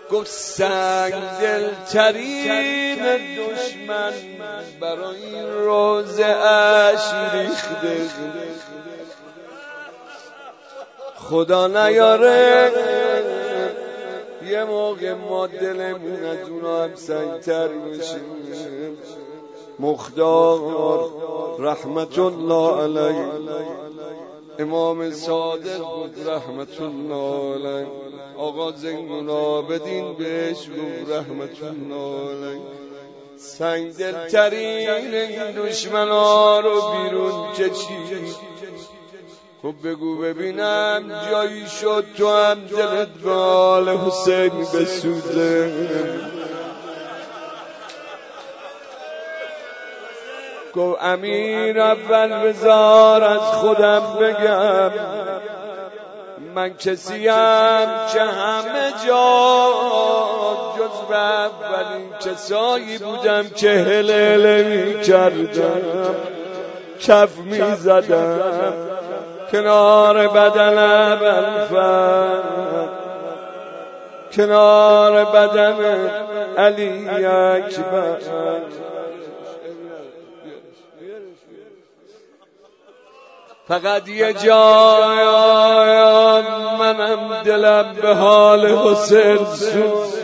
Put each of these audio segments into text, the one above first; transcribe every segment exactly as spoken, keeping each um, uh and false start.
گفت سنگ دلترین دشمن برای این روز عشق ریخته، خدا نیاره یه موقع ما دلمون از اونا هم سنگتر بشیم. مختار رحمت الله علیه، امام صادق بود رحمت الله علیه، آقا زین العابدین بهش گفت رحمت الله علیه، سنگ دلترین این دشمنا رو بیرون کشید. خب بگو ببینم جایی شد تو هم دلت به آل حسین بسوزه؟ گفت امیر اول بذار از خودم بگم، من کسیم که همه جا جز به اولین کسایی بودم که هلهله می کردم، کف می زدم کنار بدن ابوالفضل، کنار بدن علی اکبر. فقط یه جای منم دلم به حال حسین سوز.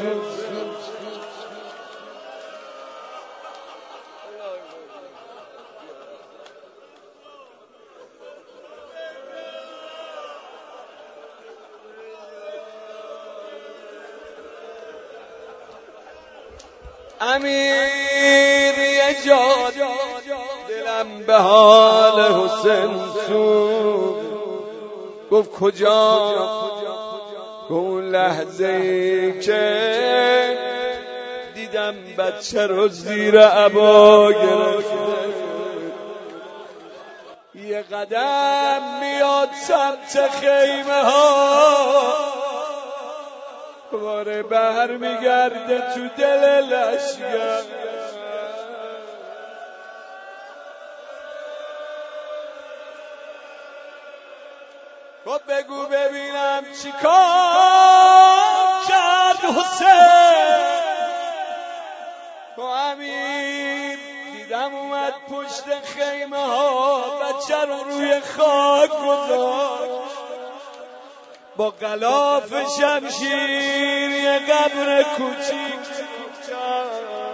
امیر یه جا دلم به حال حسین سوز. گفت کجا؟ اون لحظه ای که دیدم بچه رو زیر عبا گرفته، یه قدم میاد سمت خیمه ها، دوباره بر میگرده تو دل لشگر. خب بگو ببینم چی کار کرد حسین؟ با امیر دیدم اومد پشت خیمه ها، بچه رو روی خاک گذاشت، با غلاف شمشیر یه قبر کوچیک کرد.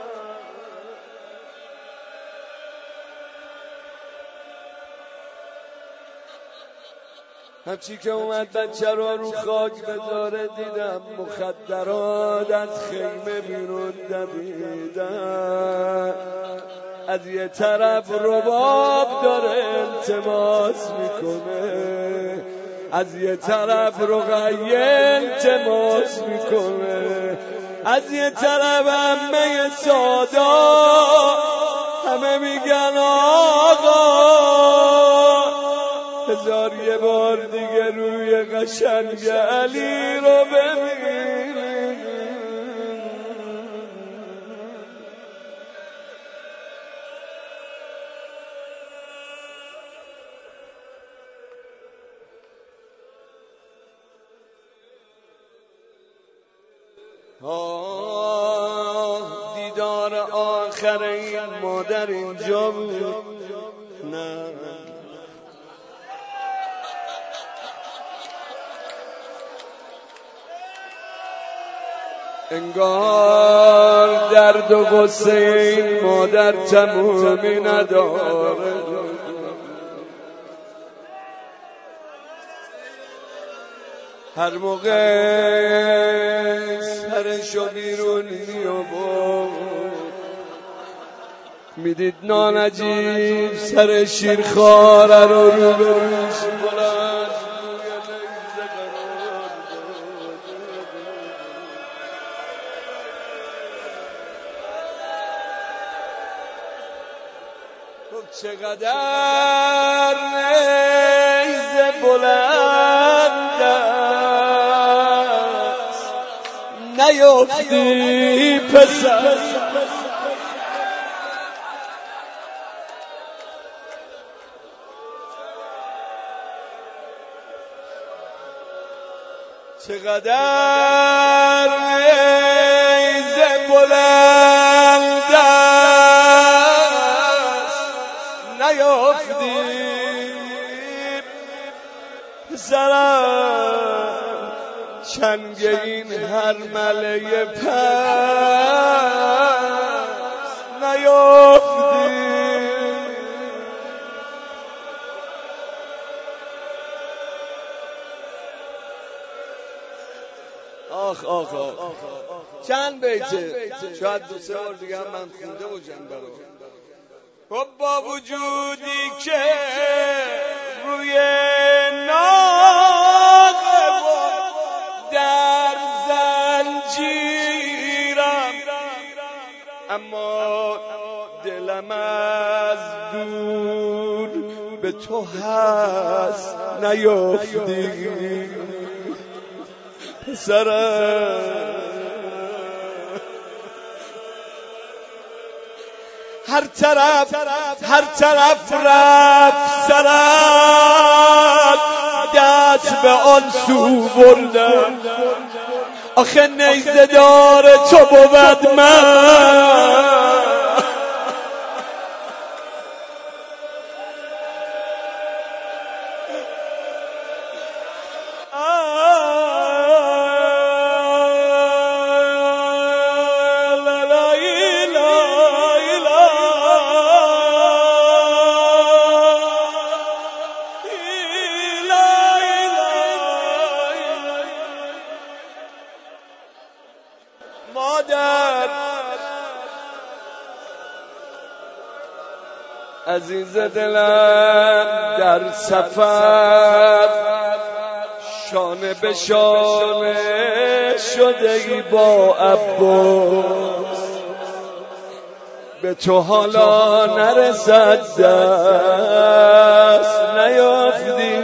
همچی که اومد بچه رو رو خاک بذاره، دیدم مخدرات از خیمه بیرون دویدن. از یه طرف رباب داره التماس میکنه، از یه طرف رقیه التماس میکنه، از یه طرف همه سادا همه میگن آقا هزار یه بار دیگه روی قشنگ علی رو ببین. آه دیدار آخر این مادر اینجا بود. نه انگار درد و غصه این مادر تمومی نداره. هر موقع سرشو بیرون میآورد، میدید نانجیب سر شیرخواره رو رو بروش بلند چقدر نیزه بلند است نیفتی پسر، چقدر سرم چنگ این هر مله پس نیافتی. آخ آخ آخ چند بیته، شاید دو سه بار دیگه هم من خونده باشم برام. خب با وجودی که روی ناقه و در زنجیرم، اما دلم از دور به تو هست نیافتی. پسرم هر طرف هر طرف رفت سرت دست به آن سو بردم. آخه نیزه دار تو بود من، مادر عزیز دلم در سفر شانه به شانه شده ای با عباس، به تو حالا نرسد دست نیافتی.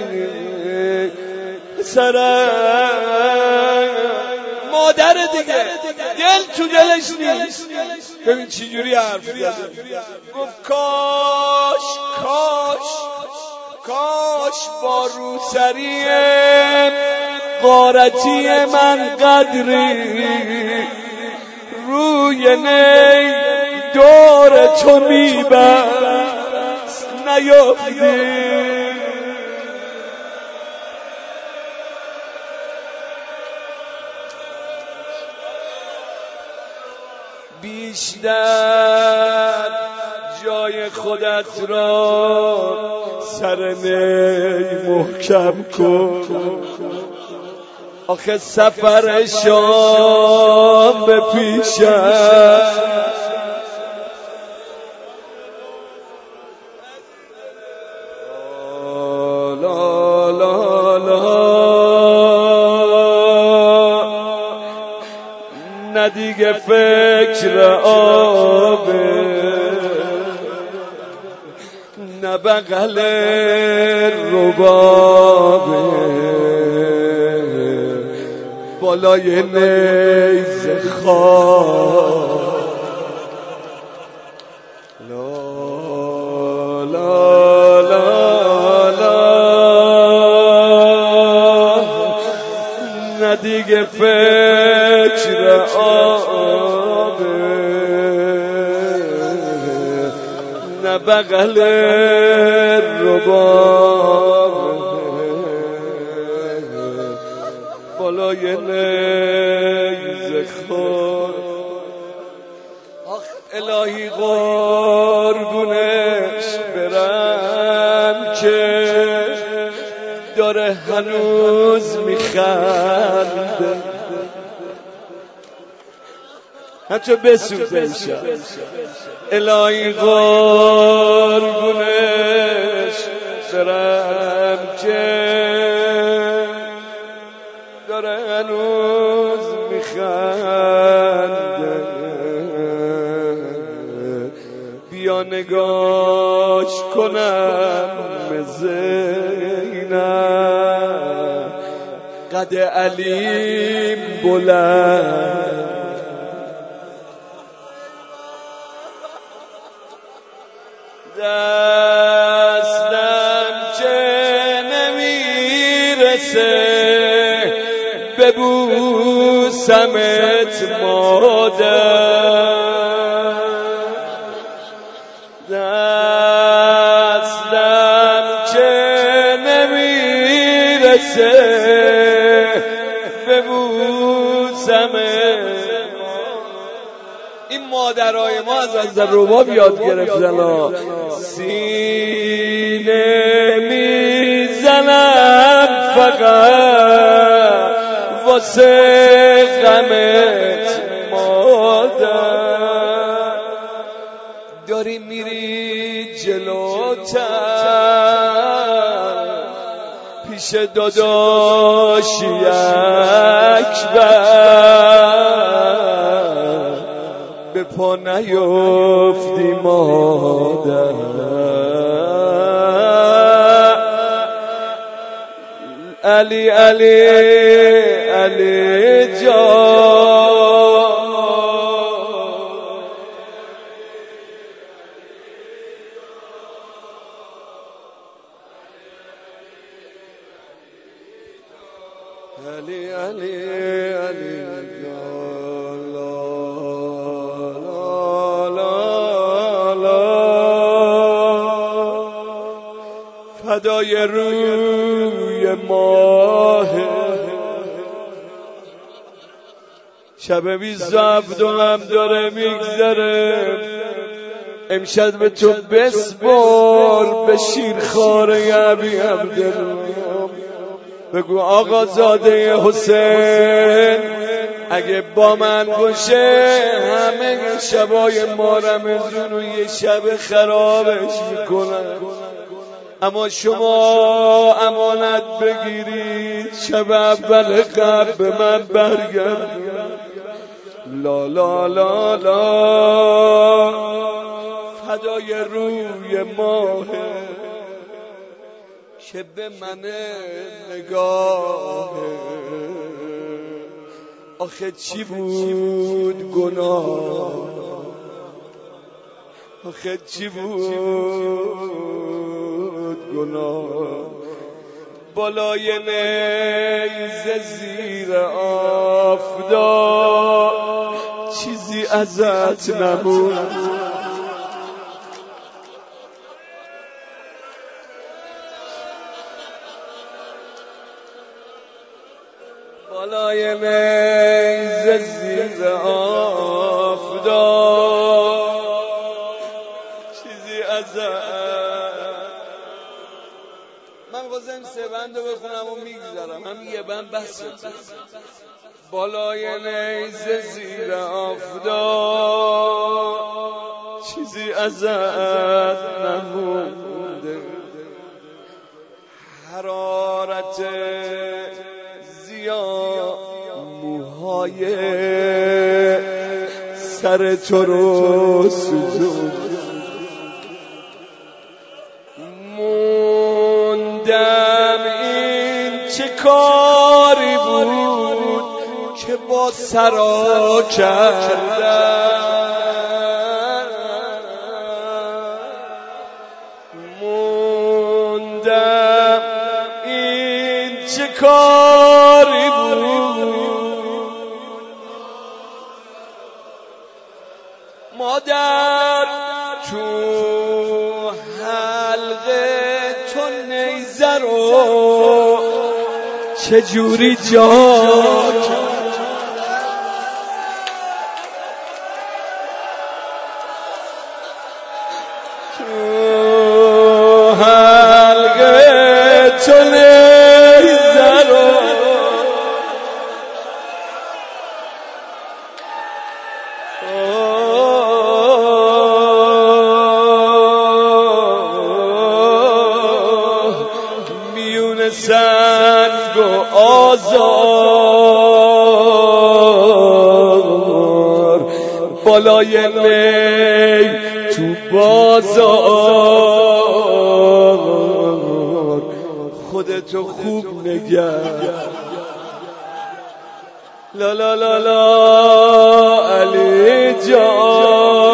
سرم مادر دیگه دل تو دلش نیست. ببین چی جوری حرف زده، گفت کاش کاش کاش با روسری غارتی من قدری روی نی دور تو میبست نیافتی. بیشتر جای خودت را سر نی محکم کن، آخه سفر شام به پیشم. لا لا لا نه دیگه فکر آبه، نه بغل ربابه، بالای نیزه خواب. لا لا لا لا نه دیگه فکر آبه، نه بغل ربابه، بالای نیزه خور. آخ الهی قربونش برم که داره هنوز میخنده، حتی بسوزه. الهی قربونش برم که داره هنوز میخنده، بیا نگاش کنم زینب قد علیم بلند. دستم که نمیرسه ببوسمت مادر، دستم که نمیرسه میرسه ببوسم. این مادرای ما از از رباب یاد گرفتن. سینه میزنم فقط واسه غمت مادر، داری میری جلوتر پیش داداشی اکبر، به پا نیفتی مادر. علی علی علی جان، علی علی علی جان، لا لا لا فدای روی ماه شب بیست و هفتم داره میگذره. امشب به تو بسپار به شیرخواره ابی عبدالله، بگو آقا زاده حسین اگه با من باشه همه شبای ما رمضون و یه شب خرابش میکنن، اما شما امانت بگیرید شب اول قبل به من برگرد. لا لا لا لا فدای روی ماه که به من نگاه. آخه چی بود گناه، آخه چی بود گناه، بالای نیزه زیر آفتاب چیزی ازت نبود. بالای نیزه زیر آفتاب چیزی ازت. من خواستم سه بند رو بخونم و میگذارم، هم یه بند بس. بالای نیزه زیر آفتاب چیزی ازت نمونده، حرارت زیاد موهای سر تو رو سوزون. موندم این چه کاری بود که با سرا کردم، موندم این چه کاری بود مادر تو حلقه تو نیزه رو چجوری جا تو حلقه تو نیزه رو میون سنگ و آزار بالای می تو بازار خودتو خوب نگر. لا لا لا لا علی جان